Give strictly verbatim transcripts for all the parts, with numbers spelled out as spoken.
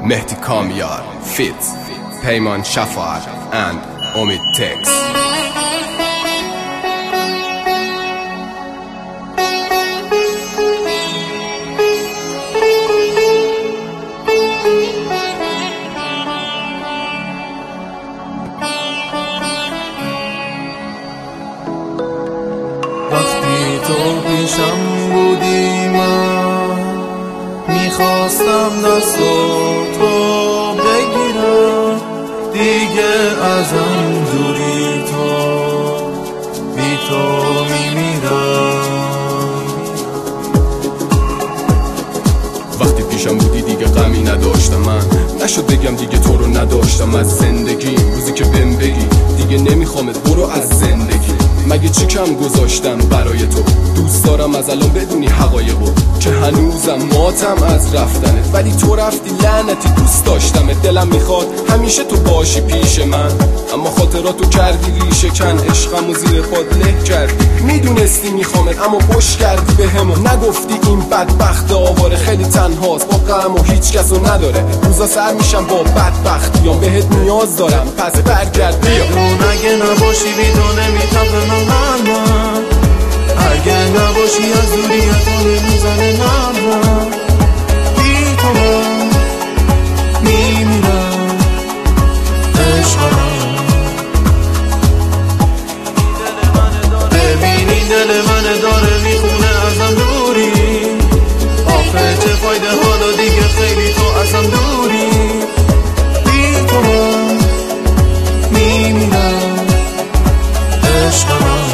مهدی کامیار فیت پیمان شفاعت and امید تکس. وقتی تو پیشم بودی من میخواستم دستاتو بگیرم، دیگه ازم دوری تو بی تو میمیرم. وقتی پیشم بودی دیگه غمی نداشتم، من نشد بگم دیگه تو رو نداشتم از زندگی. روزی که بهم بگی دیگه نمیخوامت برو از زندگی، مگه چی کم گذاشتم برای تو؟ دوست دارم از الان بدونی حقایقو که هنوزم ماتم از رفتنت، ولی تو رفتی لعنتی دوست داشتمت. دلم میخواد همیشه تو باشی پیش من، اما خاطراتو کردی ریشه کن، عشقمو زیر پات له کردی. میدونستی میخوامت اما پشت کردی بهمو، نگفتی این بدبخت آواره خیلی تنهاست با غم و هیچ کسو نداره. روزا سر میشم با بدبختیام، بهت نیاز دارم پس برگرد بیا. تو نگه نباشی بی تو نمیتم من من، اگه نباشی از دوریتو نمیزنه نم، بی تو من میمیرم عشقم. ببینی دل من داره میخونه ازم دوری، آخه چه فایده حالا دیگه خیلی تو ازم دوری، بی تو من میمیرم عشقم.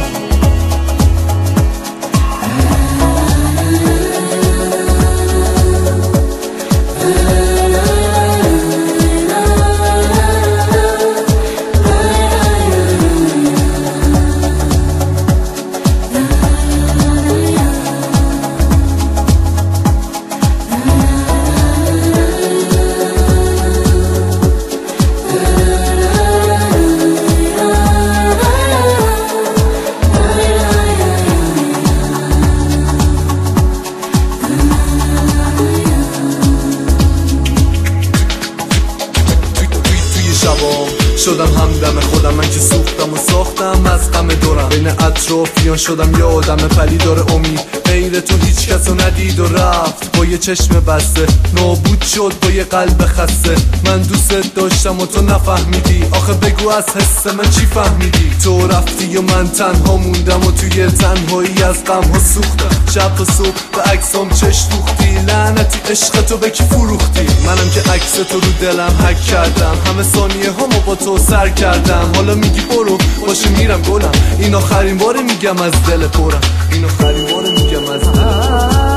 شدم همدم خودم من که سوختم و ساختم از غم دورم، بین اطرافیان شدم یه آدم پلیدار امید، غیر تو هیچ کسو ندید و رفت با یه چشم بسته، نابود شد با یه قلب خسته. من دوست داشتم و تو نفهمیدی، آخه بگو از حس من چی فهمیدی؟ تو رفتی و من تنها موندم و توی تنهایی از غم ها سوختم، شب و صبح به عکسام چش دوختی، لعنتی عشق تو به کی فروختی؟ منم که عکس تو رو دلم حک کردم، همه ثانیه هامو با تو سر کردم، حالا میگی برو باشه میرم گلم، این آخرین باره میگم از دل پرم، این آخرین باره میگم از دل پرم.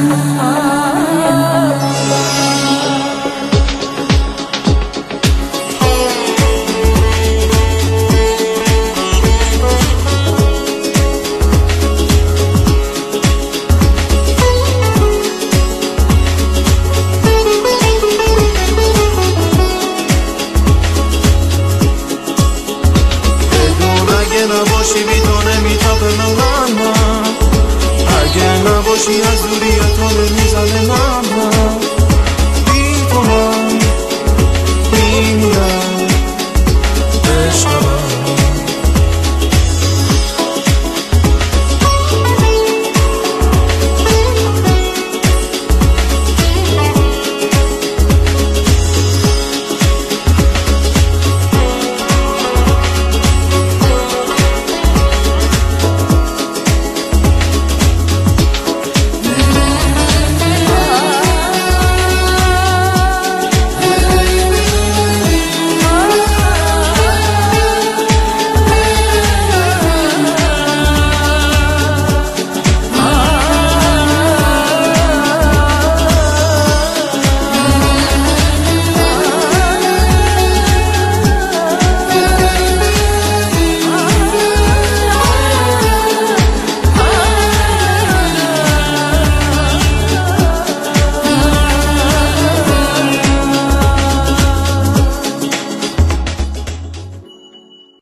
آه